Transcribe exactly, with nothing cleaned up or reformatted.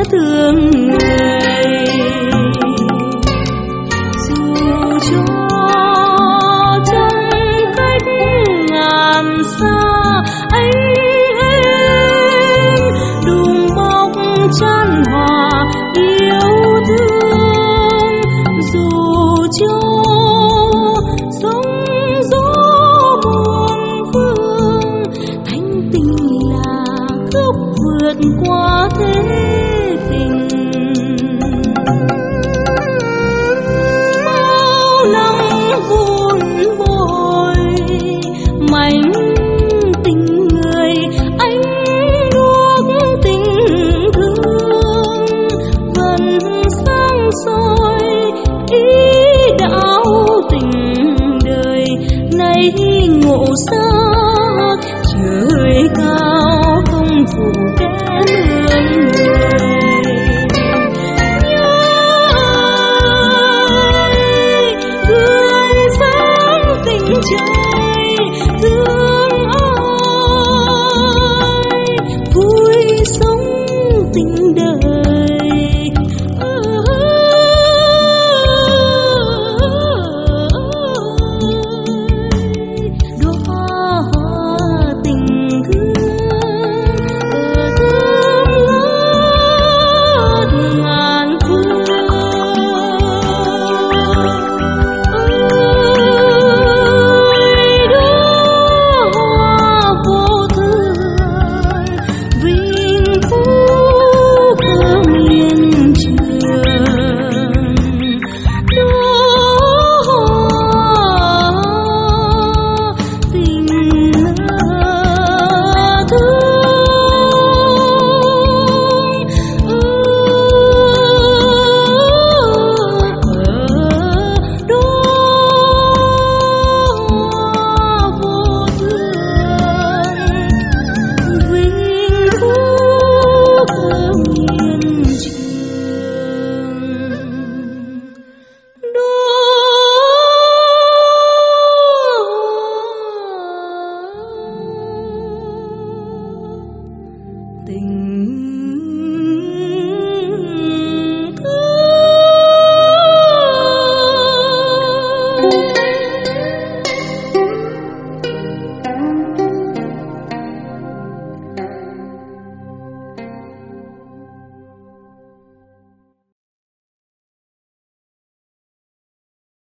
thương người. Dù cho trong cách ngàn xa ấy em đùm bọc chan hòa yêu thương. Dù cho sóng gió muôn phương, thánh tình là khúc vượt qua thế tình. Bao năm vun bồi mảnh tình người, anh nuốt tình thương vẫn sáng soi ý đạo tình đời. Nay ngộ xa